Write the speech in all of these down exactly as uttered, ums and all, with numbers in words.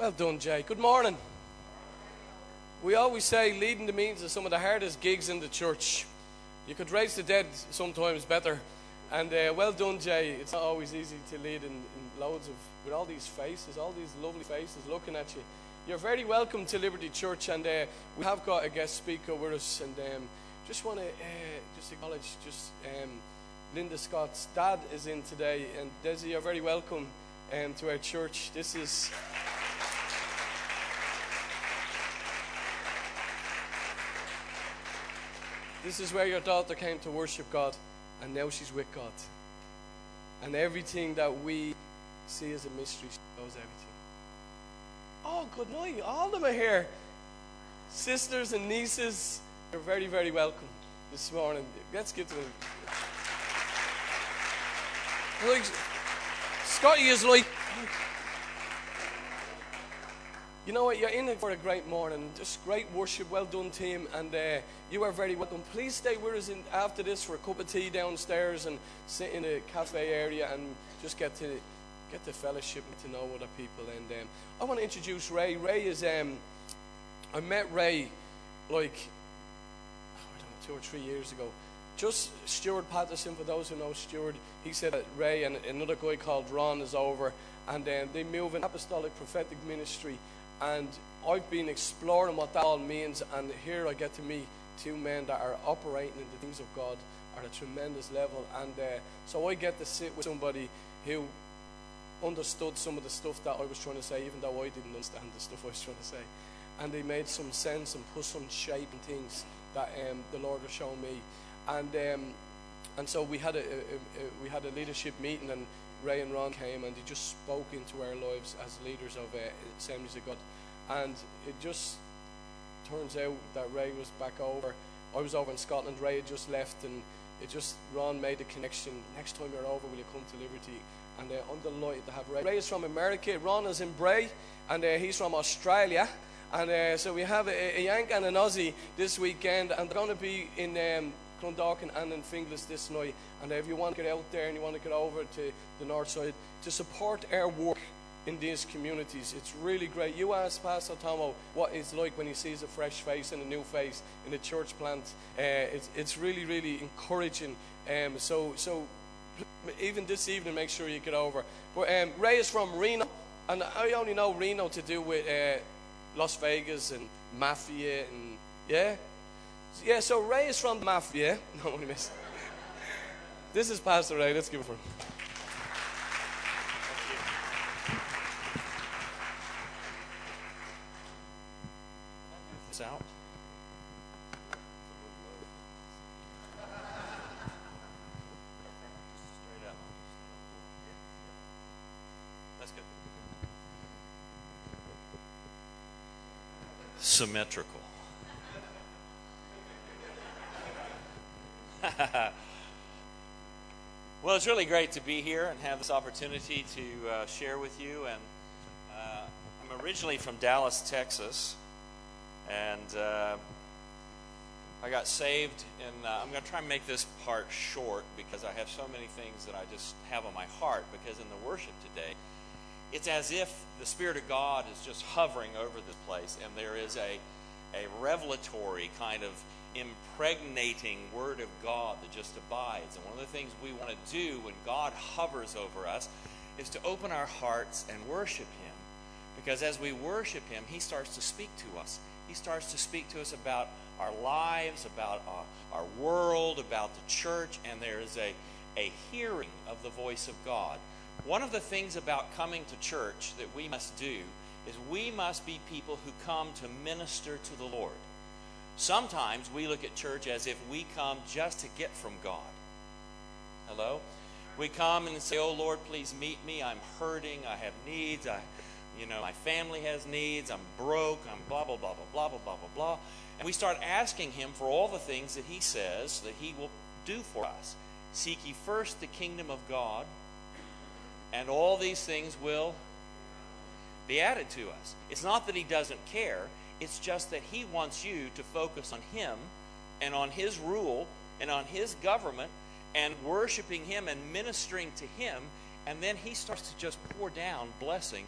Well done, Jay. Good morning. We always say leading the meetings is some of the hardest gigs in the church. You could raise the dead sometimes better. And uh, well done, Jay. It's not always easy to lead in, in loads of, with all these faces, all these lovely faces looking at you. You're very welcome to Liberty Church, and uh, we have got a guest speaker with us. And um, just want to uh, just acknowledge just um, Linda Scott's dad is in today. And Desi, you're very welcome um, to our church. This is... This is where your daughter came to worship God, and now she's with God. And everything that we see as a mystery, she knows everything. Oh, good night. All of them are here. Sisters and nieces, you're very, very welcome this morning. Let's get to them. Like, Scotty is like... You know what, you're in it for a great morning, just great worship, well done team, and uh, you are very welcome. Please stay with us in, after this for a cup of tea downstairs and sit in the cafe area and just get to get the fellowship and to know other people. And um, I want to introduce Ray. Ray is, um, I met Ray like, I don't know, two or three years ago. Just Stuart Patterson, for those who know Stuart, he said that Ray and another guy called Ron is over, and um, they move in apostolic prophetic ministry. And I've been exploring what that all means, and here I get to meet two men that are operating in the things of God at a tremendous level. And uh, so I get to sit with somebody who understood some of the stuff that I was trying to say, even though I didn't understand the stuff I was trying to say. And they made some sense and put some shape in things that um, the Lord has shown me. And um, and so we had a, a, a we had a leadership meeting, and Ray and Ron came and they just spoke into our lives as leaders of uh, Assemblies of God. And it just turns out that Ray was back over. I was over in Scotland, Ray had just left, and it just, Ron made a connection. Next time you're over, will you come to Liberty? And uh, I'm delighted to have Ray. Ray is from America, Ron is in Bray, and uh, he's from Australia. And uh, so we have a, a Yank and an Aussie this weekend, and they're going to be in um, Clondalkin and in Finglas this night. And if you want to get out there and you want to get over to the north side to support our work in these communities, it's really great. You ask Pastor Tomo what it's like when he sees a fresh face and a new face in a church plant. Uh, it's, it's really, really encouraging. Um, so, so even this evening, make sure you get over. But um, Ray is from Reno, and I only know Reno to do with uh, Las Vegas and Mafia and yeah. Yeah, so Ray is from the Mafia. No, what I miss. This is Pastor Ray. Let's give it for him. This out. Straight up. That's good. Symmetrical. Well, it's really great to be here and have this opportunity to uh, share with you. And uh, I'm originally from Dallas, Texas, and uh, I got saved. And uh, I'm going to try and make this part short because I have so many things that I just have on my heart. Because in the worship today, it's as if the Spirit of God is just hovering over this place, and there is a a revelatory kind of impregnating Word of God that just abides. And one of the things we want to do when God hovers over us is to open our hearts and worship Him. Because as we worship Him, He starts to speak to us. He starts to speak to us about our lives, about our, our world, about the church, and there is a, a hearing of the voice of God. One of the things about coming to church that we must do is we must be people who come to minister to the Lord. Sometimes we look at church as if we come just to get from God. Hello? We come and say, oh Lord, please meet me. I'm hurting. I have needs. I, you know, my family has needs. I'm broke. I'm blah, blah, blah, blah, blah, blah, blah, blah. And we start asking Him for all the things that He says that He will do for us. Seek ye first the kingdom of God, and all these things will be added to us. It's not that He doesn't care. It's just that He wants you to focus on Him and on His rule and on His government and worshiping Him and ministering to Him, and then He starts to just pour down blessing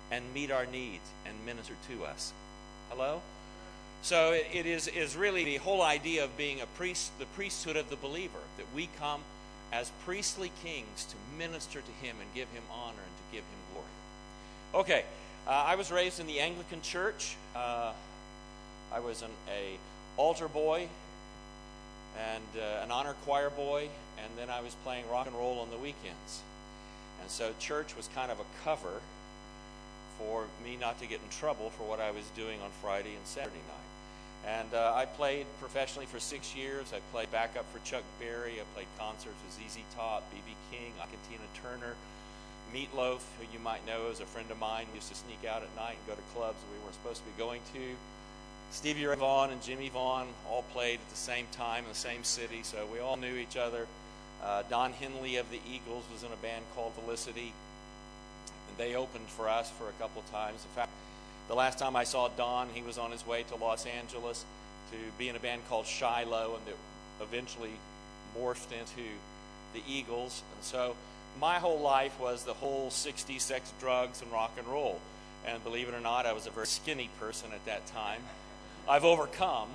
and meet our needs and minister to us. Hello? So it, it is, is really the whole idea of being a priest, the priesthood of the believer, that we come as priestly kings to minister to him and give him honor and to give him glory. Okay, uh, I was raised in the Anglican Church. Uh, I was an a altar boy and uh, an honor choir boy, and then I was playing rock and roll on the weekends. And so church was kind of a cover for me not to get in trouble for what I was doing on Friday and Saturday night. And uh, I played professionally for six years. I played backup for Chuck Berry. I played concerts with Z Z Top, B B King, Tina Turner. Meatloaf, who you might know is a friend of mine, used to sneak out at night and go to clubs that we weren't supposed to be going to. Stevie Ray Vaughan and Jimmy Vaughan all played at the same time in the same city, so we all knew each other. Uh, Don Henley of the Eagles was in a band called Felicity, and they opened for us for a couple of times. In fact, the last time I saw Don, he was on his way to Los Angeles to be in a band called Shiloh, and that eventually morphed into the Eagles. And so my whole life was the whole sixties, sex, drugs, and rock and roll. And believe it or not, I was a very skinny person at that time. I've overcome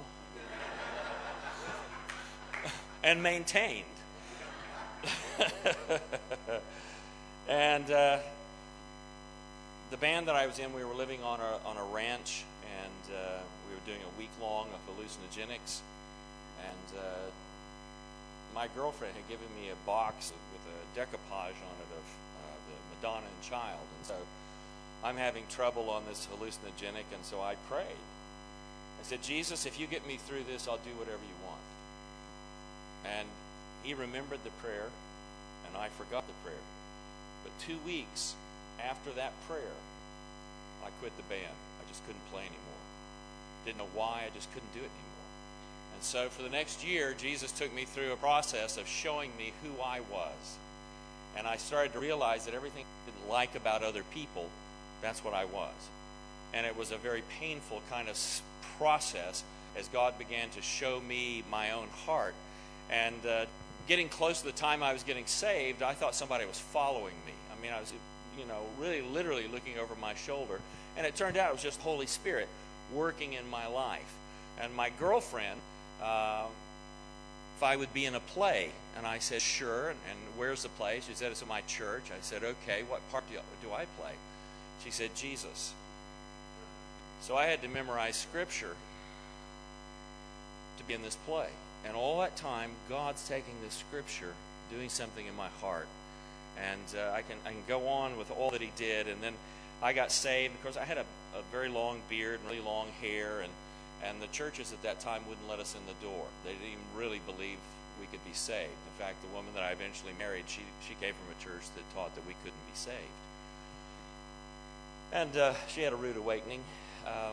and maintained. And uh, the band that I was in, we were living on a, on a ranch, and uh, we were doing a week long of hallucinogenics. And uh, my girlfriend had given me a box with a decoupage on it of uh, the Madonna and Child. And so I'm having trouble on this hallucinogenic, and so I prayed. I said, Jesus, if you get me through this, I'll do whatever you want. And he remembered the prayer, and I forgot the prayer. But two weeks after that prayer, I quit the band. I just couldn't play anymore. Didn't know why, I just couldn't do it anymore. And so for the next year, Jesus took me through a process of showing me who I was. And I started to realize that everything I didn't like about other people, that's what I was. And it was a very painful kind of process as God began to show me my own heart. And uh, getting close to the time I was getting saved, I thought somebody was following me. I mean, I was, you know, really literally looking over my shoulder. And it turned out it was just the Holy Spirit working in my life. And my girlfriend, uh, if I would be in a play, and I said, sure, and, and where's the play? She said, it's at my church. I said, okay, what part do, you, do I play? She said, Jesus. So I had to memorize Scripture to be in this play. And all that time, God's taking this Scripture, doing something in my heart. And uh, I can I can go on with all that he did. And then I got saved. Of course, I had a, a very long beard and really long hair. And, and the churches at that time wouldn't let us in the door. They didn't even really believe we could be saved. In fact, the woman that I eventually married, she, she came from a church that taught that we couldn't be saved. And uh, she had a rude awakening. Um,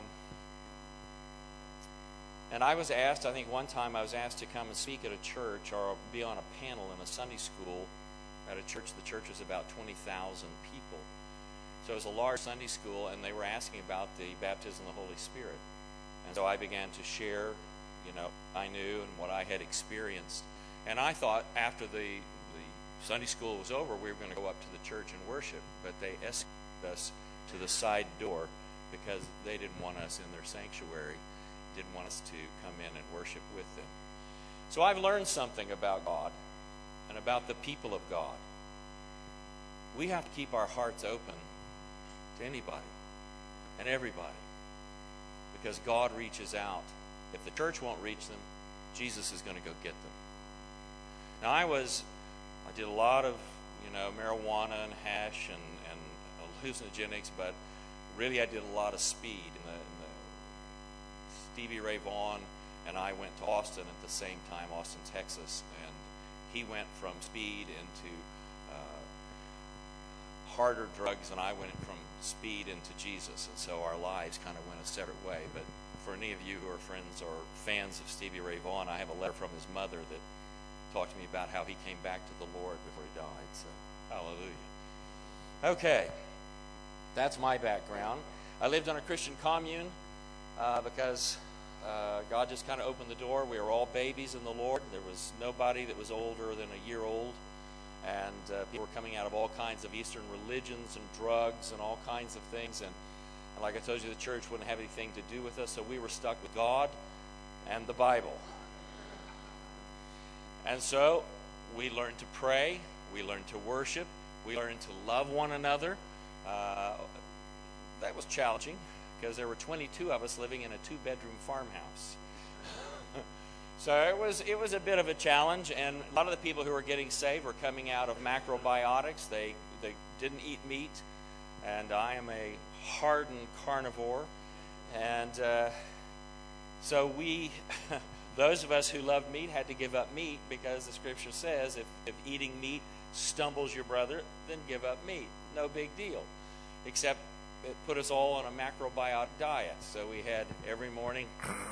and I was asked, I think one time I was asked to come and speak at a church or be on a panel in a Sunday school at a church. The church was about twenty thousand people. So it was a large Sunday school, and they were asking about the baptism of the Holy Spirit. And so I began to share, you know, I knew and what I had experienced. And I thought after the, the Sunday school was over, we were going to go up to the church and worship. But they escorted us to the side door because they didn't want us in their sanctuary, didn't want us to come in and worship with them. So I've learned something about God and about the people of God. We have to keep our hearts open to anybody and everybody because God reaches out. If the church won't reach them, Jesus is going to go get them. Now I was, I did a lot of, you know, marijuana and hash and, and hallucinogenics, but really I did a lot of speed. In the, in the Stevie Ray Vaughan and I went to Austin at the same time, Austin, Texas, and he went from speed into uh, harder drugs, and I went from speed into Jesus. And so our lives kind of went a separate way. But for any of you who are friends or fans of Stevie Ray Vaughan, I have a letter from his mother that talked to me about how he came back to the Lord before he died. So, hallelujah. Okay, that's my background. I lived on a Christian commune uh, because uh, God just kind of opened the door. We were all babies in the Lord. There was nobody that was older than a year old. And uh, people were coming out of all kinds of Eastern religions and drugs and all kinds of things. And, and like I told you, the church wouldn't have anything to do with us, so we were stuck with God and the Bible. And so we learned to pray, we learned to worship, we learned to love one another. Uh, that was challenging because there were twenty-two of us living in a two-bedroom farmhouse. So it was it was a bit of a challenge, and a lot of the people who were getting saved were coming out of macrobiotics. They they didn't eat meat, and I am a hardened carnivore, and uh, so we, those of us who loved meat, had to give up meat because the Scripture says if, if eating meat stumbles your brother, then give up meat. No big deal, except it put us all on a macrobiotic diet. So we had every morning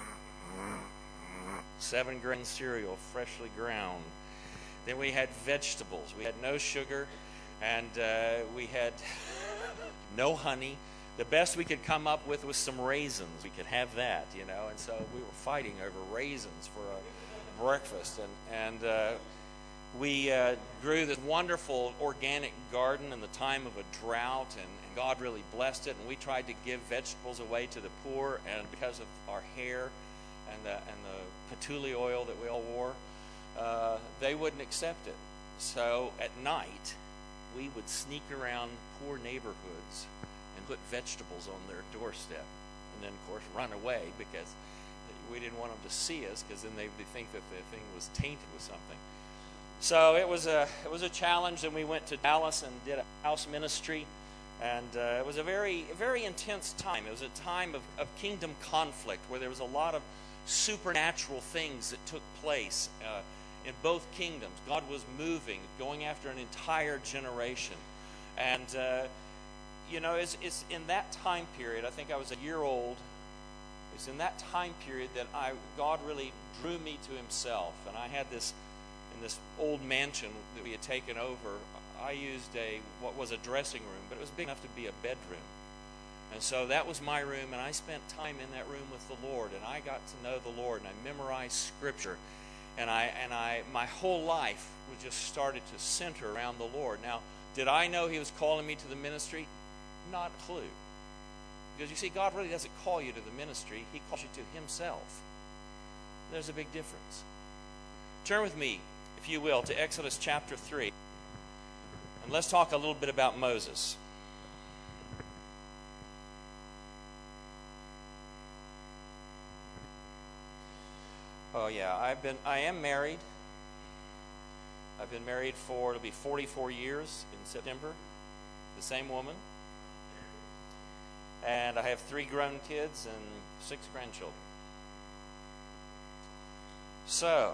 seven grain cereal, freshly ground. Then we had vegetables. We had no sugar, and uh, we had no honey. The best we could come up with was some raisins. We could have that, you know. And so we were fighting over raisins for a breakfast. And, and uh, we uh, grew this wonderful organic garden in the time of a drought, and, and God really blessed it. And we tried to give vegetables away to the poor, and because of our hair and the, and the patchouli oil that we all wore, uh, they wouldn't accept it. So at night, we would sneak around poor neighborhoods and put vegetables on their doorstep, and then of course run away because we didn't want them to see us, because then they would think that the thing was tainted with something. So it was a it was a challenge, and we went to Dallas and did a house ministry, and uh, it was a very very intense time. It was a time of, of kingdom conflict where there was a lot of supernatural things that took place uh, in both kingdoms. God was moving, going after an entire generation, and uh, you know, it's, it's in that time period. I think I was a year old. It's in that time period that I God really drew me to Himself, and I had this. In this old mansion that we had taken over, I used a what was a dressing room, but it was big enough to be a bedroom. And so that was my room, and I spent time in that room with the Lord, and I got to know the Lord, and I memorized Scripture, and I and I my whole life was just started to center around the Lord. Now, did I know He was calling me to the ministry? Not a clue. Because you see, God really doesn't call you to the ministry. He calls you to Himself. There's a big difference. Turn with me, if you will, to Exodus chapter three. And let's talk a little bit about Moses. Oh yeah, I've been I am married. I've been married for it'll be forty-four years in September. The same woman. And I have three grown kids and six grandchildren. So,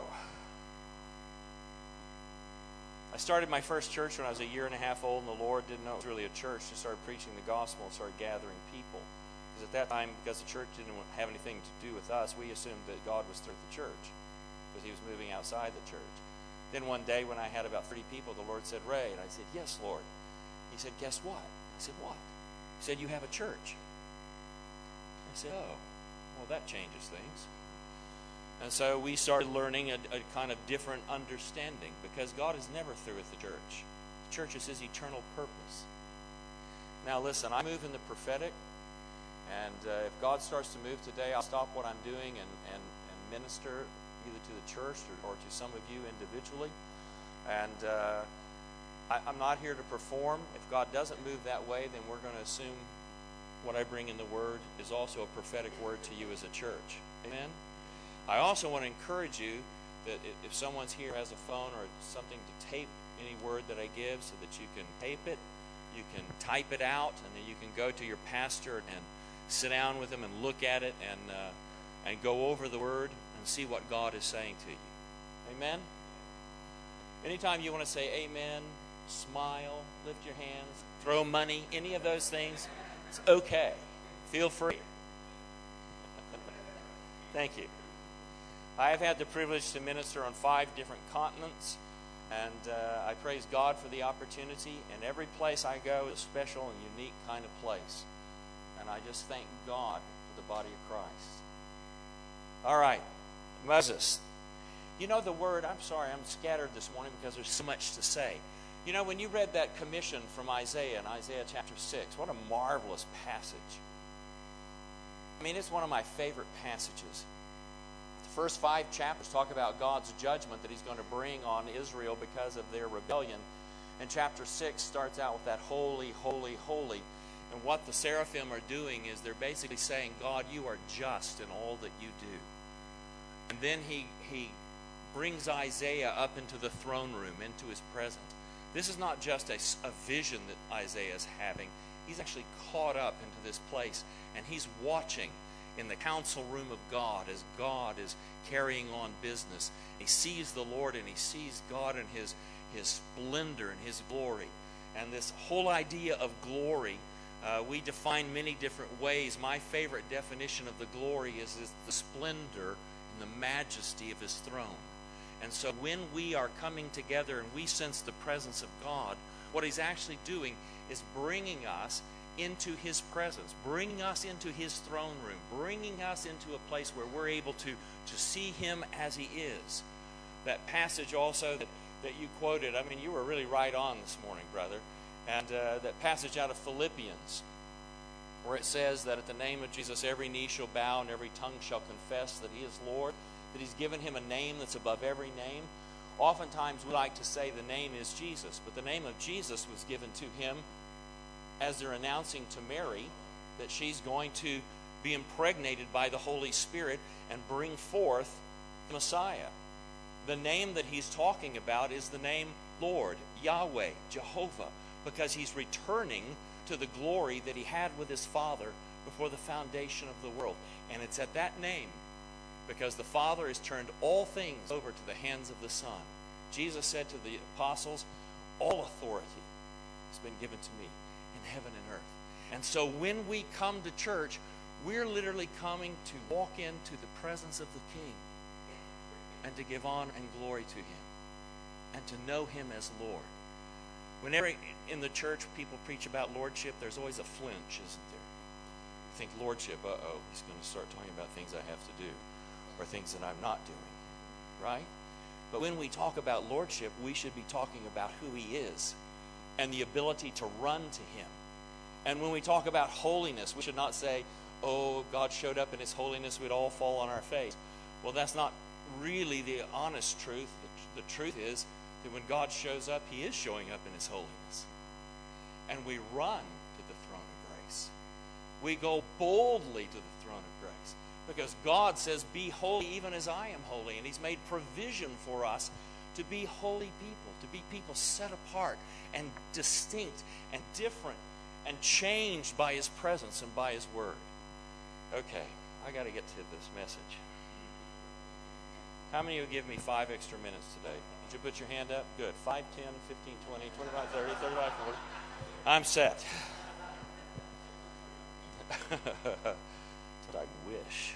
I started my first church when I was a year and a half old, and the Lord didn't know it was really a church. Just started preaching the gospel and started gathering people. Because at that time, because the church didn't have anything to do with us, we assumed that God was through the church, because He was moving outside the church. Then one day when I had about thirty people, the Lord said, "Ray," and I said, "Yes, Lord." He said, "Guess what?" I said, "What?" He said, "You have a church." I said, "Oh, well, that changes things." And so we started learning a, a kind of different understanding, because God is never through with the church. The church is His eternal purpose. Now listen, I move in the prophetic, and uh, if God starts to move today, I'll stop what I'm doing and, and, and minister either to the church or, or to some of you individually. And uh, I, I'm not here to perform. If God doesn't move that way, then we're going to assume what I bring in the Word is also a prophetic word to you as a church. Amen? I also want to encourage you that if someone's here has a phone or something to tape any word that I give, so that you can tape it, you can type it out, and then you can go to your pastor and sit down with him and look at it and uh, and go over the word and see what God is saying to you. Amen? Anytime you want to say amen, smile, lift your hands, throw money, any of those things, it's okay. Feel free. Thank you. I have had the privilege to minister on five different continents, and uh, I praise God for the opportunity. And every place I go is a special and unique kind of place. And I just thank God for the body of Christ. All right, Moses. You know the word, I'm sorry, I'm scattered this morning because there's so much to say. You know, when you read that commission from Isaiah in Isaiah chapter six, what a marvelous passage. I mean, it's one of my favorite passages. The first five chapters talk about God's judgment that he's going to bring on Israel because of their rebellion. And chapter six starts out with that holy, holy, holy. And what the seraphim are doing is they're basically saying, God, you are just in all that you do. And then he, he brings Isaiah up into the throne room, into his presence. This is not just a, a vision that Isaiah is having. He's actually caught up into this place, and he's watching in the council room of God as God is carrying on business. He sees the Lord, and he sees God in his, his splendor and his glory. And this whole idea of glory, uh, we define many different ways. My favorite definition of the glory is, is the splendor and the majesty of his throne. And so when we are coming together and we sense the presence of God, what he's actually doing is bringing us into his presence, bringing us into his throne room, bringing us into a place where we're able to, to see him as he is. That passage also that, that you quoted, I mean, you were really right on this morning, brother. And uh, that passage out of Philippians, where it says that at the name of Jesus every knee shall bow and every tongue shall confess that he is Lord, that he's given him a name that's above every name. Oftentimes we like to say the name is Jesus, but the name of Jesus was given to him as they're announcing to Mary that she's going to be impregnated by the Holy Spirit and bring forth the Messiah. The name that he's talking about is the name Lord, Yahweh, Jehovah, because he's returning to the glory that he had with his Father before the foundation of the world. And it's at that name, because the Father has turned all things over to the hands of the Son. Jesus said to the apostles, all authority has been given to me in heaven and earth. And so when we come to church, we're literally coming to walk into the presence of the King and to give honor and glory to him and to know him as Lord. Whenever in the church people preach about lordship, there's always a flinch, isn't there? You think lordship, uh-oh, he's going to start talking about things I have to do, or things that I'm not doing, right? But when we talk about lordship, we should be talking about who he is and the ability to run to him. And when we talk about holiness, we should not say, oh, God showed up in his holiness, we'd all fall on our face. Well, that's not really the honest truth. The, the truth is that when God shows up, he is showing up in his holiness. And we run to the throne of grace. We go boldly to the throne of grace. Because God says, be holy even as I am holy. And he's made provision for us to be holy people, to be people set apart and distinct and different and changed by his presence and by his word. Okay, I got to get to this message. How many of you give me five extra minutes today? Did you put your hand up? Good. five, ten, fifteen, twenty, twenty-five, thirty, thirty-five, forty. I'm set. But I wish.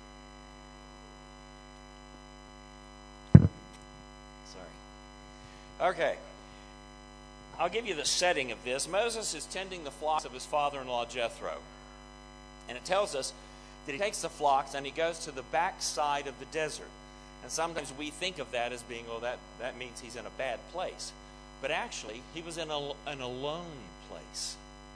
Sorry. Okay. I'll give you the setting of this. Moses is tending the flocks of his father-in-law Jethro. And it tells us that he takes the flocks and he goes to the backside of the desert. And sometimes we think of that as being, oh, that, that means he's in a bad place. But actually, he was in a, an alone place.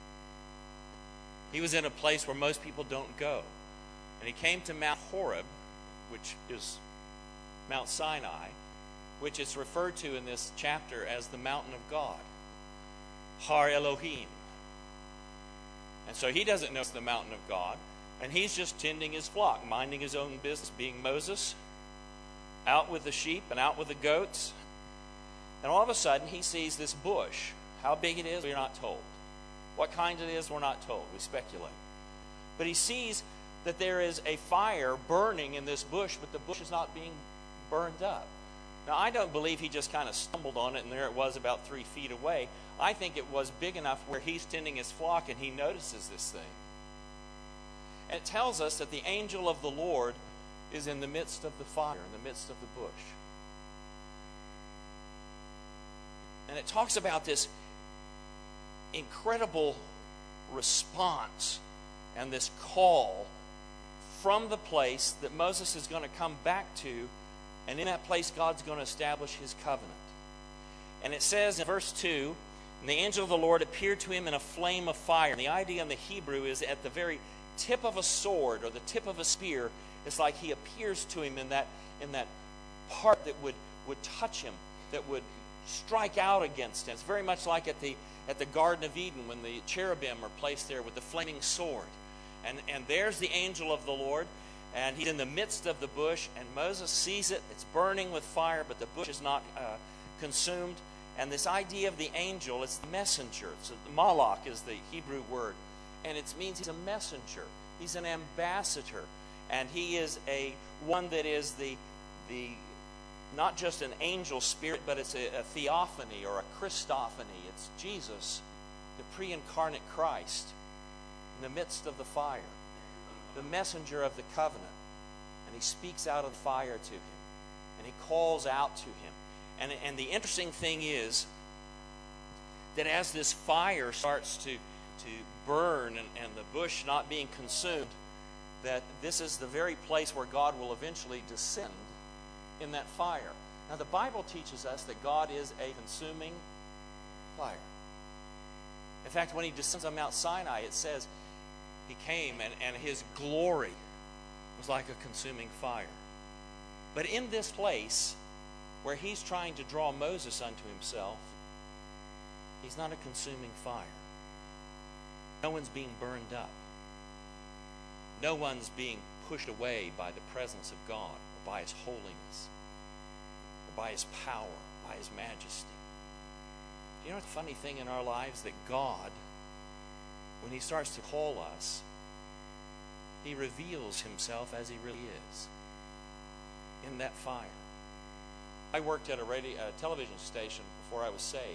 He was in a place where most people don't go. And he came to Mount Horeb, which is Mount Sinai, which is referred to in this chapter as the mountain of God, Har Elohim. And so he doesn't know it's the mountain of God, and he's just tending his flock, minding his own business, being Moses, out with the sheep and out with the goats. And all of a sudden, he sees this bush. How big it is, we're not told. What kind it is, we're not told. We speculate. But he sees that there is a fire burning in this bush, but the bush is not being burned up. Now, I don't believe he just kind of stumbled on it and there it was about three feet away. I think it was big enough where he's tending his flock and he notices this thing. And it tells us that the angel of the Lord is in the midst of the fire, in the midst of the bush. And it talks about this incredible response and this call from the place that Moses is going to come back to, and in that place God's going to establish his covenant. And it says in verse two, and the angel of the Lord appeared to him in a flame of fire. And the idea in the Hebrew is at the very tip of a sword or the tip of a spear. It's like he appears to him in that in that part that would, would touch him, that would strike out against him. It's very much like at the at the Garden of Eden when the cherubim are placed there with the flaming sword. And, and there's the angel of the Lord, and he's in the midst of the bush, and Moses sees it. It's burning with fire, but the bush is not uh, consumed. And this idea of the angel, it's the messenger. It's a, malach is the Hebrew word, and it means he's a messenger. He's an ambassador, and he is a one that is the the not just an angel spirit, but it's a, a theophany or a Christophany. It's Jesus, the pre-incarnate Christ, in the midst of the fire, the messenger of the covenant. And he speaks out of the fire to him, and he calls out to him. And, and the interesting thing is that as this fire starts to, to burn and, and the bush not being consumed, that this is the very place where God will eventually descend in that fire. Now the Bible teaches us that God is a consuming fire. In fact, when he descends on Mount Sinai, it says he came and, and his glory was like a consuming fire. But in this place where he's trying to draw Moses unto himself, he's not a consuming fire. No one's being burned up. No one's being pushed away by the presence of God, or by his holiness, or by his power, by his majesty. You know the funny thing in our lives? That God, when he starts to call us, he reveals himself as he really is in that fire. I worked at a radio, a television station before I was saved.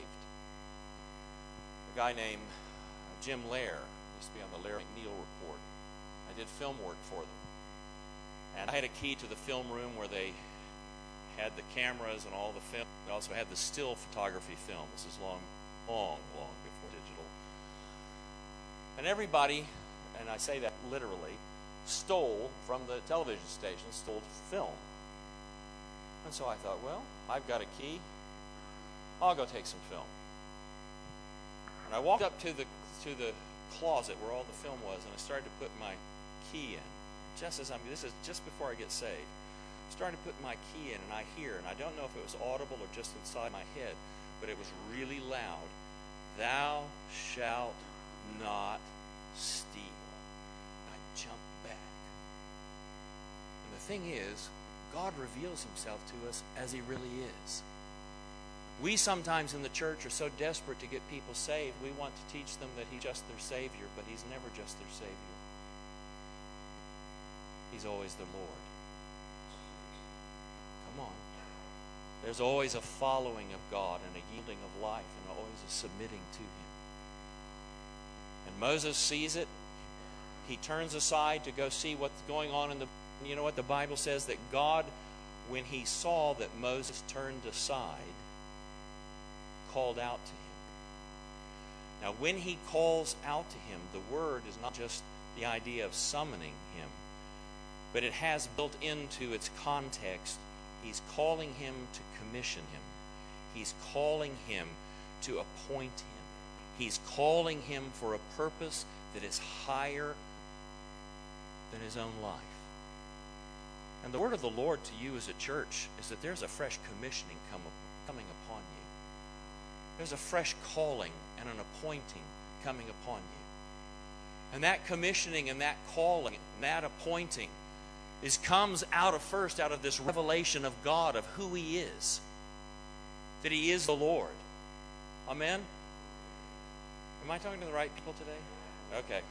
A guy named Jim Lair used to be on the Lair McNeil Report. I did film work for them. And I had a key to the film room where they had the cameras and all the film. We also had the still photography film. This is long, long, long before digital. And everybody, and I say that literally, stole from the television station, stole film. And so I thought, well, I've got a key. I'll go take some film. And I walked up to the to the closet where all the film was, and I started to put my key in. Just as I'm, this is just before I get saved. I started to put my key in, and I hear, and I don't know if it was audible or just inside my head, but it was really loud. Thou shalt not steal. I jumped back. And the thing is, God reveals himself to us as he really is. We sometimes in the church are so desperate to get people saved, we want to teach them that he's just their Savior, but he's never just their Savior. He's always their Lord. Come on. There's always a following of God and a yielding of life and always a submitting to him. And Moses sees it. He turns aside to go see what's going on in the... You know what the Bible says? That God, when he saw that Moses turned aside, called out to him. Now, when he calls out to him, the word is not just the idea of summoning him, but it has built into its context, he's calling him to commission him. He's calling him to appoint him. He's calling him for a purpose that is higher than his own life. And the word of the Lord to you as a church is that there's a fresh commissioning come, coming upon you. There's a fresh calling and an appointing coming upon you. And that commissioning and that calling and that appointing is comes out of first out of this revelation of God, of who he is. That he is the Lord. Amen? Am I talking to the right people today? Okay.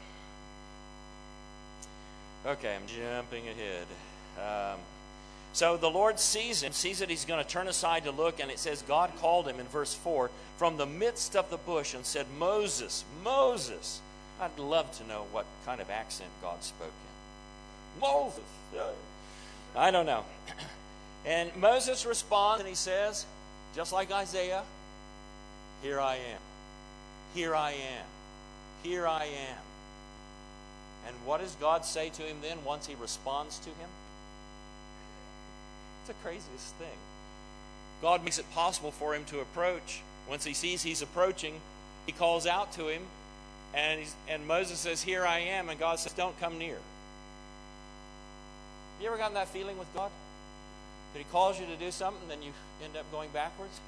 Okay, I'm jumping ahead. Um, so the Lord sees him, sees that he's going to turn aside to look, and it says God called him in verse four from the midst of the bush and said, Moses, Moses. I'd love to know what kind of accent God spoke in. Moses. I don't know. And Moses responds and he says, just like Isaiah, here I am. Here I am. Here I am. And what does God say to him then once he responds to him? It's the craziest thing. God makes it possible for him to approach. Once he sees he's approaching, he calls out to him, and, he's, and Moses says, "Here I am," and God says, "Don't come near." You ever gotten that feeling with God? That he calls you to do something, then you end up going backwards?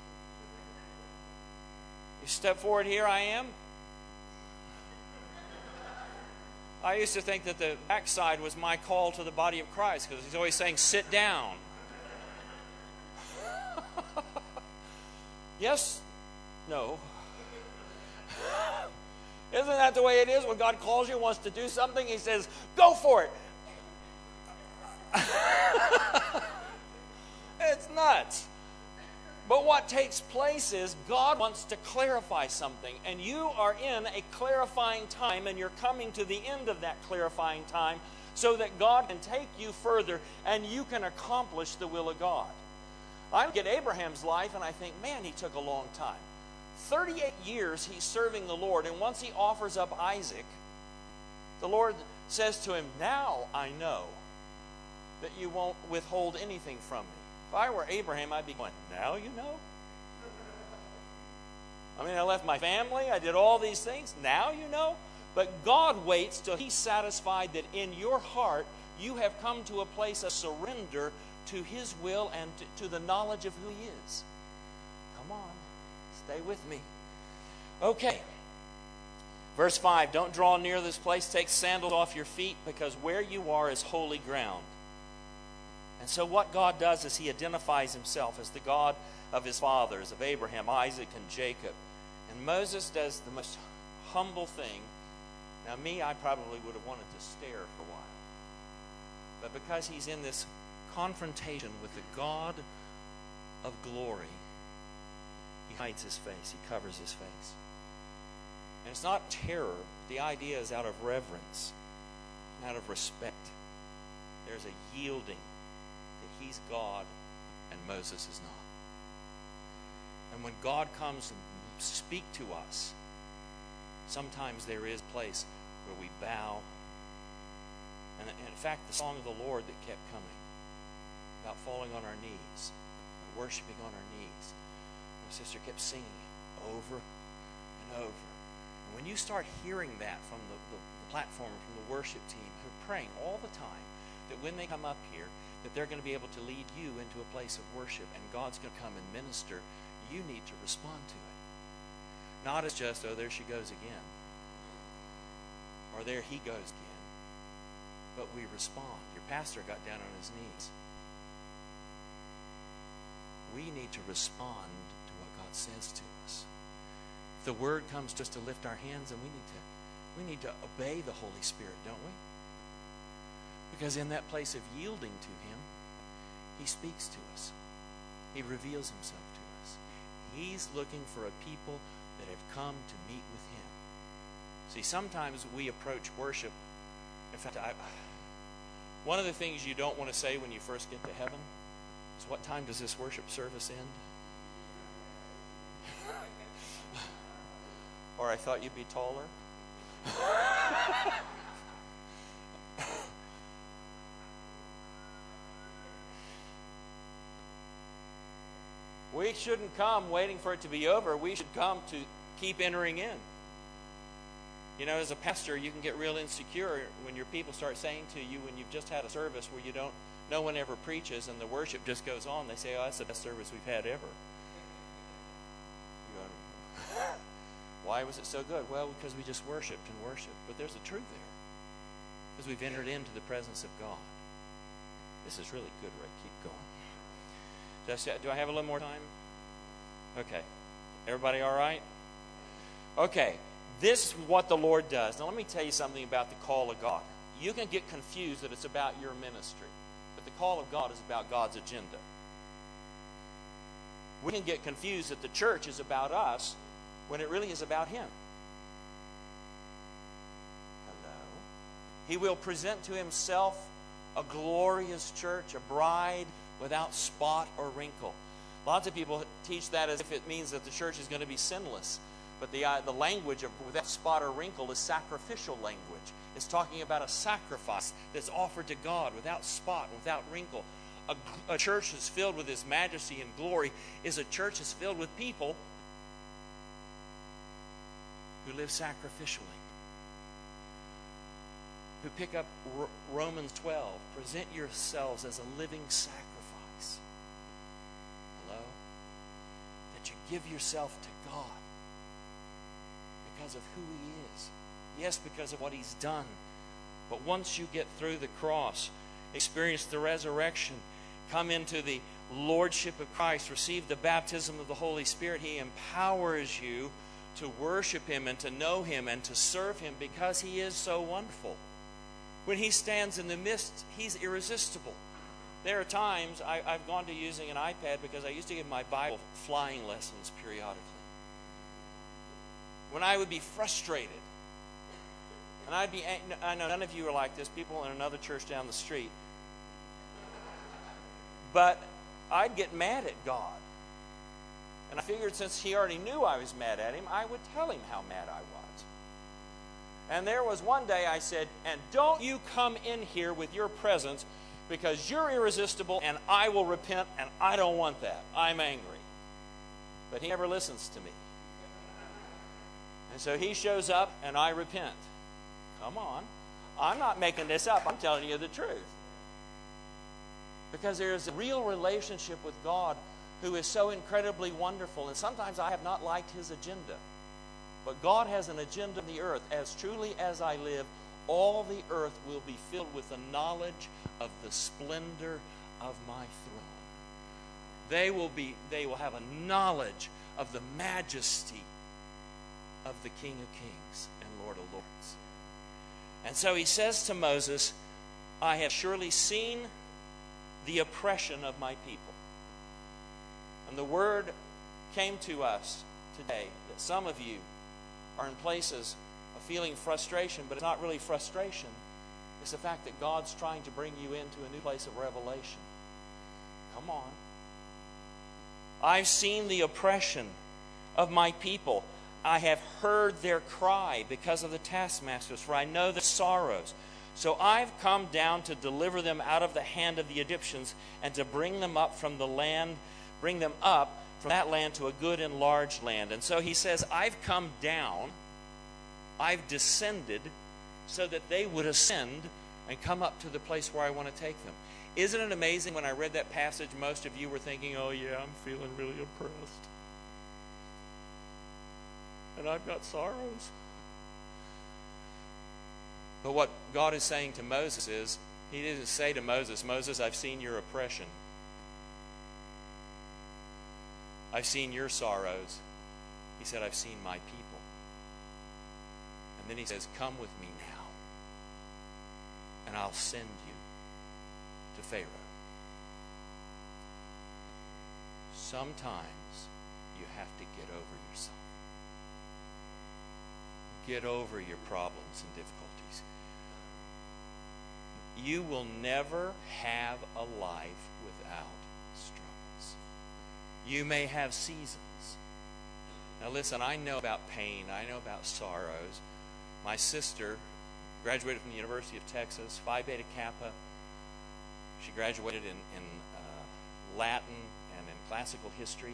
You step forward, "Here I am." I used to think that the backside was my call to the body of Christ, because he's always saying, "Sit down." Yes? No. Isn't that the way it is when God calls you, wants to do something? He says, "Go for it." It's nuts. But what takes place is God wants to clarify something, and you are in a clarifying time, and you're coming to the end of that clarifying time so that God can take you further and you can accomplish the will of God. I look at Abraham's life and I think, man, he took a long time. thirty-eight years he's serving the Lord, and once he offers up Isaac, the Lord says to him, "Now I know that you won't withhold anything from me." If I were Abraham, I'd be going, "Now you know?" I mean, I left my family, I did all these things, now you know? But God waits till he's satisfied that in your heart you have come to a place of surrender to his will and to, to the knowledge of who he is. Come on, stay with me. Okay. Verse five, "Don't draw near this place, take sandals off your feet, because where you are is holy ground." And so what God does is he identifies himself as the God of his fathers, of Abraham, Isaac, and Jacob. And Moses does the most humble thing. Now me, I probably would have wanted to stare for a while. But because he's in this confrontation with the God of glory, he hides his face, he covers his face. And it's not terror. The idea is out of reverence, out of respect. There's a yielding that he's God and Moses is not. And when God comes to speak to us, sometimes there is a place where we bow. And in fact, the song of the Lord that kept coming about falling on our knees, worshiping on our knees, my sister kept singing it over and over. And when you start hearing that from the, the, the platform, from the worship team who are praying all the time, that when they come up here, that they're going to be able to lead you into a place of worship, and God's going to come and minister, you need to respond to it. Not as just, "Oh, there she goes again," or "There he goes again," but we respond. Your pastor got down on his knees. We need to respond to what God says to us. The word comes just to lift our hands, and we need to we need to obey the Holy Spirit, don't we? Because in that place of yielding to him, he speaks to us. He reveals himself to us. He's looking for a people that have come to meet with him. See, sometimes we approach worship. In fact, I, one of the things you don't want to say when you first get to heaven is, "What time does this worship service end?" Or, "I thought you'd be taller." We shouldn't come waiting for it to be over. We should come to keep entering in. You know, as a pastor, you can get real insecure when your people start saying to you, when you've just had a service where you don't, no one ever preaches and the worship just goes on, they say, "Oh, that's the best service we've had ever." You go, "Why was it so good?" Well, because we just worshiped and worshiped. But there's a truth there. Because we've entered into the presence of God. This is really good, Ray. Keep going. Do I have a little more time? Okay. Everybody all right? Okay. This is what the Lord does. Now let me tell you something about the call of God. You can get confused that it's about your ministry, but the call of God is about God's agenda. We can get confused that the church is about us when it really is about him. Hello? He will present to himself a glorious church, a bride without spot or wrinkle. Lots of people teach that as if it means that the church is going to be sinless. But the, uh, the language of without spot or wrinkle is sacrificial language. It's talking about a sacrifice that's offered to God without spot, without wrinkle. A, a church that's filled with His majesty and glory is a church that's filled with people who live sacrificially, who pick up R- Romans twelve, present yourselves as a living sacrifice. Hello? That you give yourself to God because of who He is. Yes, because of what He's done. But once you get through the cross, experience the resurrection, come into the lordship of Christ, receive the baptism of the Holy Spirit, He empowers you to worship Him and to know Him and to serve Him because He is so wonderful. When He stands in the midst, He's irresistible. There are times I, I've gone to using an iPad because I used to give my Bible flying lessons periodically. When I would be frustrated, and I'd be, I know none of you are like this, people in another church down the street, but I'd get mad at God. And I figured since He already knew I was mad at Him, I would tell Him how mad I was. And there was one day I said, and don't you come in here with your presence because you're irresistible and I will repent and I don't want that. I'm angry. But He never listens to me. And so He shows up and I repent. Come on. I'm not making this up. I'm telling you the truth. Because there is a real relationship with God who is so incredibly wonderful. And sometimes I have not liked His agenda. But God has an agenda in the earth. As truly as I live, all the earth will be filled with the knowledge of the splendor of my throne. They will be, they will have a knowledge of the majesty of the King of Kings and Lord of Lords. And so He says to Moses, I have surely seen the oppression of my people. And the word came to us today that some of you are in places of feeling frustration, but it's not really frustration. It's the fact that God's trying to bring you into a new place of revelation. Come on. I've seen the oppression of my people. I have heard their cry because of the taskmasters, for I know their sorrows. So I've come down to deliver them out of the hand of the Egyptians and to bring them up from the land, bring them up from that land to a good and large land. And so He says, I've come down, I've descended, so that they would ascend and come up to the place where I want to take them. Isn't it amazing when I read that passage, most of you were thinking, oh yeah, I'm feeling really oppressed. And I've got sorrows. But what God is saying to Moses is, He didn't say to Moses, Moses, I've seen your oppression. I've seen your sorrows. He said, I've seen my people. And then He says, come with me now, and I'll send you to Pharaoh. Sometimes you have to get over yourself. Get over your problems and difficulties. You will never have a life without struggles. You may have seasons. Now listen, I know about pain. I know about sorrows. My sister graduated from the University of Texas, Phi Beta Kappa. She graduated in, in uh, Latin and in classical history.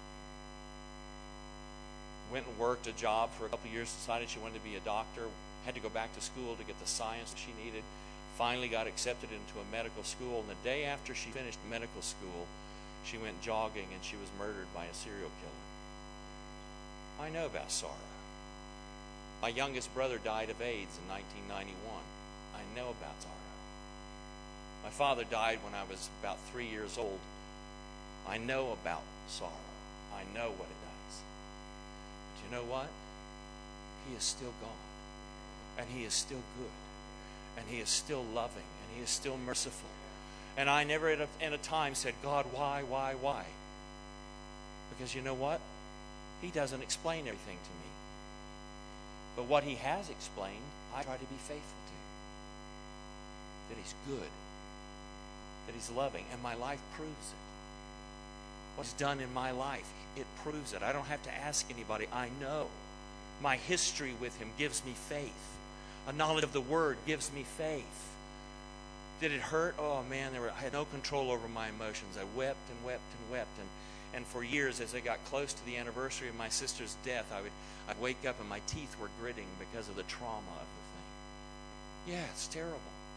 Went and worked a job for a couple of years, decided she wanted to be a doctor, had to go back to school to get the science that she needed, finally got accepted into a medical school, and the day after she finished medical school, she went jogging and she was murdered by a serial killer. I know about sorrow. My youngest brother died of AIDS in nineteen ninety-one. I know about sorrow. My father died when I was about three years old. I know about sorrow. I know what it does. But you know what? He is still God. And He is still good. And He is still loving. And He is still merciful. And I never at a, in a time said, God, why, why, why? Because you know what? He doesn't explain everything to me. But what He has explained, I try to be faithful to. That He's good. That He's loving. And my life proves it. What's done in my life, it proves it. I don't have to ask anybody. I know. My history with Him gives me faith. A knowledge of the Word gives me faith. Did it hurt? Oh man, there were, I had no control over my emotions. I wept and wept and wept. And, and for years, as I got close to the anniversary of my sister's death, I would I'd wake up and my teeth were gritting because of the trauma of the thing. Yeah, it's terrible.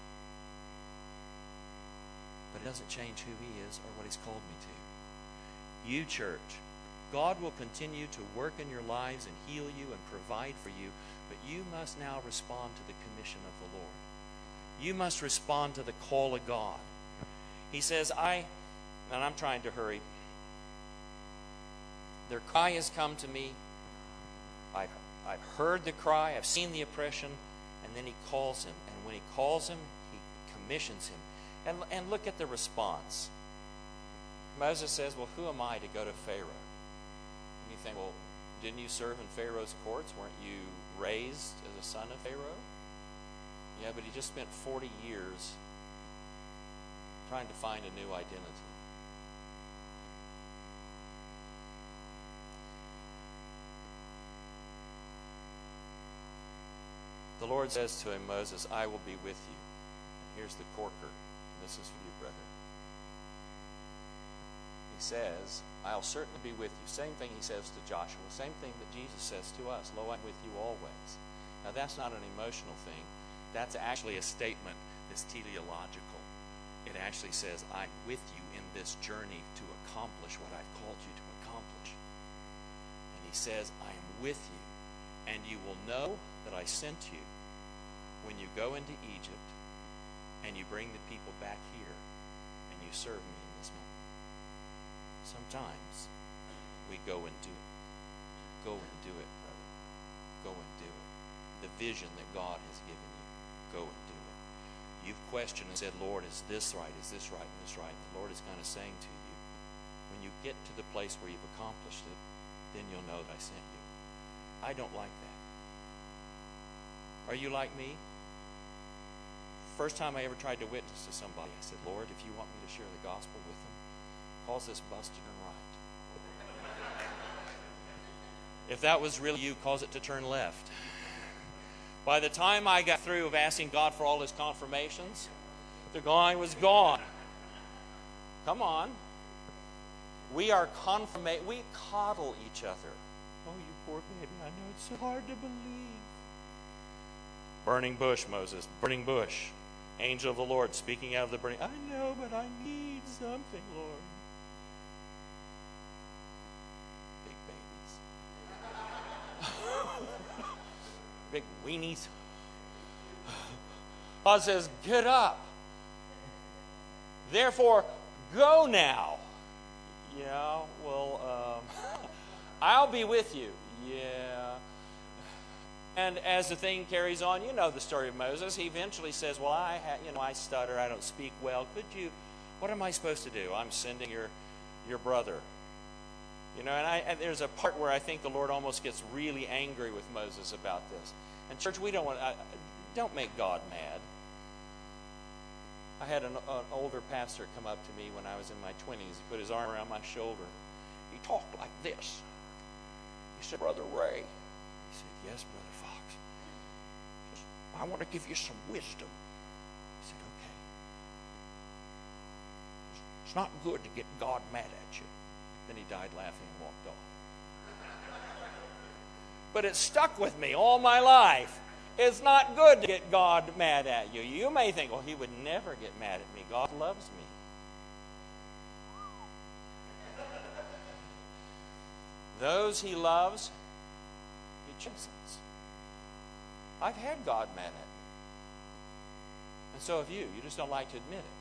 But it doesn't change who he is or what he's called me to. You, church, God will continue to work in your lives and heal you and provide for you, but you must now respond to the commission of the Lord. You must respond to the call of God. He says, I, and I'm trying to hurry, their cry has come to me. I've, I've heard the cry. I've seen the oppression. And then he calls him. And when he calls him, he commissions him. And, and look at the response. Moses says, well, who am I to go to Pharaoh? And you think, well, didn't you serve in Pharaoh's courts? Weren't you raised as a son of Pharaoh? Yeah, but he just spent forty years trying to find a new identity. The Lord says to him, Moses, I will be with you. And here's the corker. And this is for you, brother. He says, I'll certainly be with you. Same thing he says to Joshua. Same thing that Jesus says to us. Lo, I'm with you always. Now, that's not an emotional thing. That's actually a statement that's teleological. It actually says, I'm with you in this journey to accomplish what I've called you to accomplish. And he says, I am with you, and you will know that I sent you when you go into Egypt and you bring the people back here and you serve me in this mountain. Sometimes we go and do it. Go and do it, brother. Go and do it. The vision that God has given you. Go and do it. You've questioned and said, Lord, is this right? Is this right? Is this right? And the Lord is kind of saying to you, when you get to the place where you've accomplished it, then you'll know that I sent you. I don't like that. Are you like me? First time I ever tried to witness to somebody, I said, Lord, if you want me to share the gospel with them, cause this bus to turn right. If that was really you, cause it to turn left. By the time I got through of asking God for all his confirmations, the guy was gone. Come on. We are confirmate. We coddle each other. Oh, you poor baby, I know it's so hard to believe. Burning bush, Moses, burning bush. Angel of the Lord speaking out of the burning. I know, but I need something, Lord. Big babies. Big weenies. God says, get up. Therefore, go now. Yeah, well, um, I'll be with you. Yeah. And as the thing carries on, you know the story of Moses. He eventually says, well, I ha- you know, I stutter, I don't speak well. Could you, what am I supposed to do? I'm sending your your brother. You know, and, I, and there's a part where I think the Lord almost gets really angry with Moses about this. And church, we don't want, I, don't make God mad. I had an, an older pastor come up to me when I was in my twenties. He put his arm around my shoulder. He talked like this. He said, Brother Ray. He said, yes, Brother Fox. He says, I want to give you some wisdom. I said, okay. It's not good to get God mad at you. Then he died laughing and walked off. But it stuck with me all my life. It's not good to get God mad at you. You may think, well, he would never get mad at me. God loves me. Those he loves, he chastens. I've had God mad at me. And so have you. You just don't like to admit it.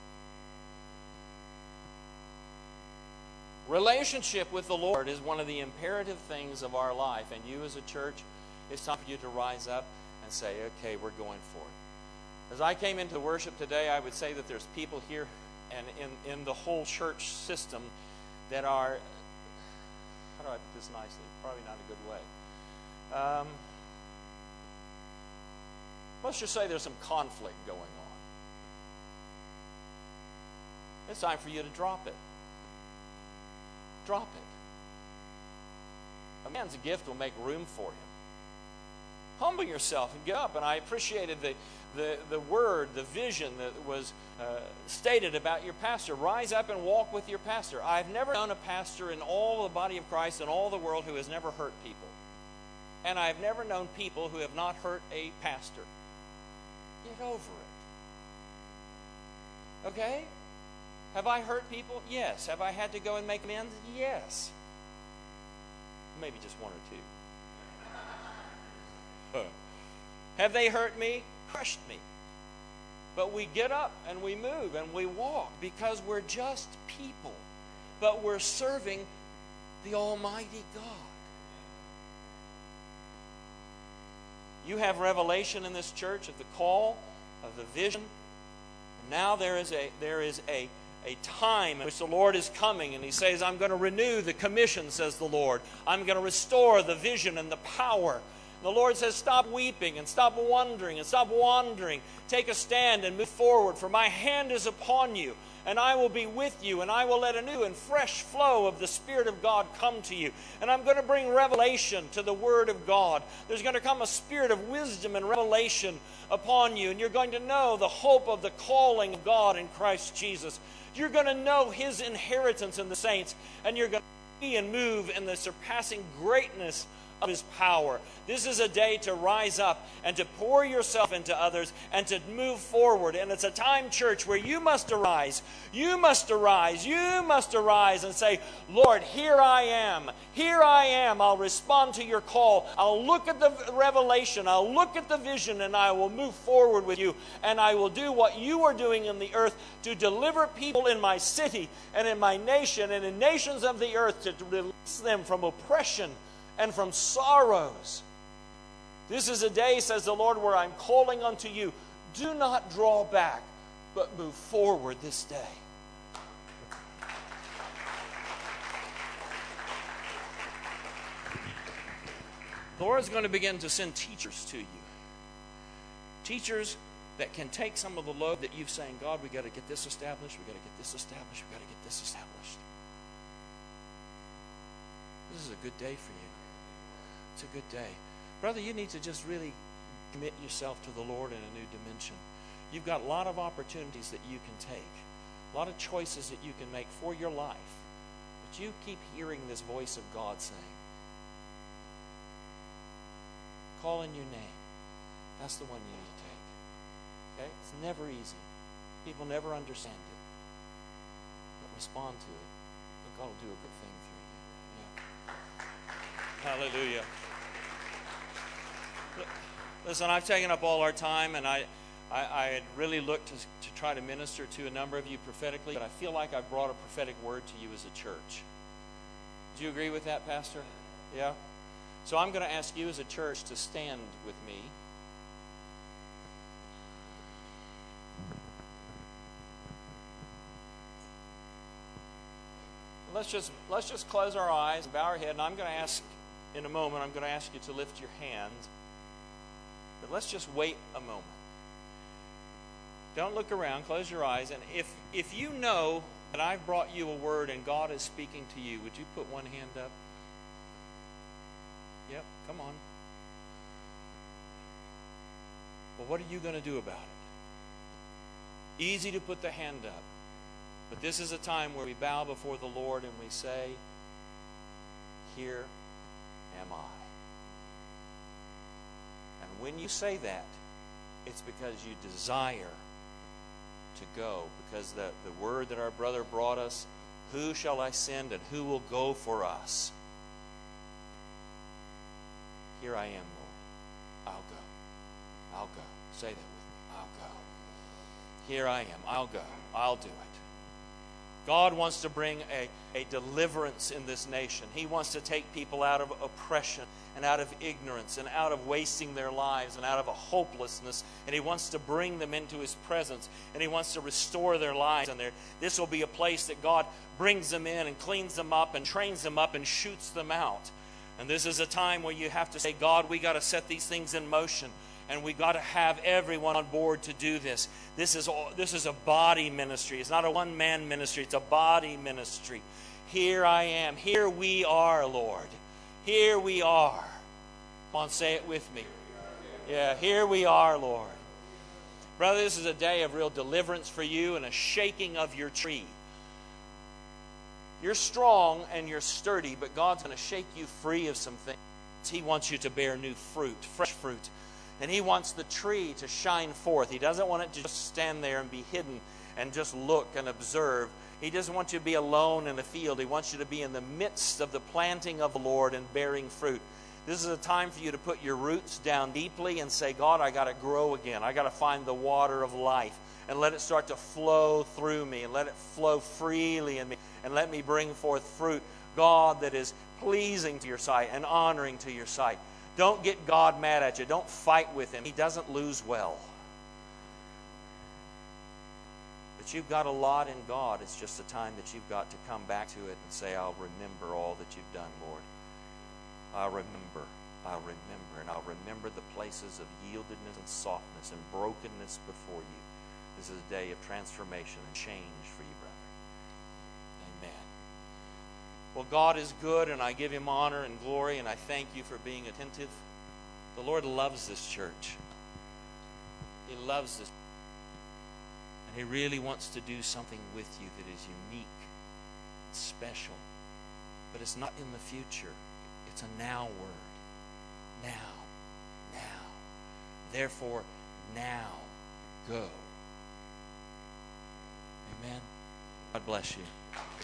Relationship with the Lord is one of the imperative things of our life. And you as a church, it's time for you to rise up and say, okay, we're going for it. As I came into worship today, I would say that there's people here and in, in the whole church system that are, how do I put this nicely? Probably not a good way. Um, let's just say there's some conflict going on. It's time for you to drop it. Drop it. A man's gift will make room for him. Humble yourself and get up. And I appreciated the, the, the word, the vision that was uh, stated about your pastor. Rise up and walk with your pastor. I've never known a pastor in all the body of Christ and all the world who has never hurt people. And I've never known people who have not hurt a pastor. Get over it. Okay? Have I hurt people? Yes. Have I had to go and make amends? Yes. Maybe just one or two. Have they hurt me? Crushed me. But we get up and we move and we walk because we're just people. But we're serving the Almighty God. You have revelation in this church of the call, of the vision. And now there is a there is a, a time in which the Lord is coming, and He says, I'm going to renew the commission, says the Lord. I'm going to restore the vision and the power. The Lord says, stop weeping and stop wondering and stop wandering. Take a stand and move forward, for my hand is upon you, and I will be with you, and I will let a new and fresh flow of the Spirit of God come to you. And I'm going to bring revelation to the Word of God. There's going to come a spirit of wisdom and revelation upon you, and you're going to know the hope of the calling of God in Christ Jesus. You're going to know His inheritance in the saints, and you're going to see and move in the surpassing greatness of His power. This is a day to rise up and to pour yourself into others and to move forward. And it's a time, church, where you must arise. You must arise. You must arise and say, Lord, here I am. Here I am. I'll respond to your call. I'll look at the revelation. I'll look at the vision, and I will move forward with you. And I will do what you are doing in the earth to deliver people in my city and in my nation and in nations of the earth, to release them from oppression and from sorrows. This is a day, says the Lord, where I'm calling unto you. Do not draw back, but move forward this day. The Lord is going to begin to send teachers to you. Teachers that can take some of the load that you've saying, God, we got to get this established, we got to get this established, we got to get this established. This is a good day for you. It's a good day. Brother, you need to just really commit yourself to the Lord in a new dimension. You've got a lot of opportunities that you can take, a lot of choices that you can make for your life. But you keep hearing this voice of God saying, call in your name. That's the one you need to take. Okay? It's never easy. People never understand it. But respond to it. But God will do a good thing through you. Yeah. Hallelujah. Listen, I've taken up all our time, and I, I, I had really looked to, to try to minister to a number of you prophetically, but I feel like I've brought a prophetic word to you as a church. Do you agree with that, Pastor? Yeah? So I'm going to ask you as a church to stand with me. Let's just, let's just close our eyes and bow our head, and I'm going to ask, in a moment, I'm going to ask you to lift your hand. But let's just wait a moment. Don't look around. Close your eyes. And if if you know that I've brought you a word and God is speaking to you, would you put one hand up? Yep, come on. Well, what are you going to do about it? Easy to put the hand up. But this is a time where we bow before the Lord and we say, here am I. And when you say that, it's because you desire to go. Because the, the word that our brother brought us, who shall I send and who will go for us? Here I am, Lord. I'll go. I'll go. Say that with me. I'll go. Here I am. I'll go. I'll do it. God wants to bring a, a deliverance in this nation. He wants to take people out of oppression and out of ignorance and out of wasting their lives and out of a hopelessness. And He wants to bring them into His presence. And He wants to restore their lives. And this will be a place that God brings them in and cleans them up and trains them up and shoots them out. And this is a time where you have to say, God, we got to set these things in motion. And we got to have everyone on board to do this. This is all, this is a body ministry. It's not a one-man ministry. It's a body ministry. Here I am. Here we are, Lord. Here we are. Come on, say it with me. Yeah, here we are, Lord. Brother, this is a day of real deliverance for you and a shaking of your tree. You're strong and you're sturdy, but God's going to shake you free of some things. He wants you to bear new fruit, fresh fruit. And He wants the tree to shine forth. He doesn't want it to just stand there and be hidden and just look and observe. He doesn't want you to be alone in a field. He wants you to be in the midst of the planting of the Lord and bearing fruit. This is a time for you to put your roots down deeply and say, God, I got to grow again. I got to find the water of life and let it start to flow through me and let it flow freely in me and let me bring forth fruit, God, that is pleasing to your sight and honoring to your sight. Don't get God mad at you. Don't fight with Him. He doesn't lose well. But you've got a lot in God. It's just a time that you've got to come back to it and say, I'll remember all that you've done, Lord. I'll remember, I'll remember, and I'll remember the places of yieldedness and softness and brokenness before you. This is a day of transformation and change for you, brother. Amen. Well, God is good, and I give Him honor and glory, and I thank you for being attentive. The Lord loves this church. He loves this. And He really wants to do something with you that is unique, special. But it's not in the future. It's a now word. Now. Now. Therefore, now go. Amen. God bless you.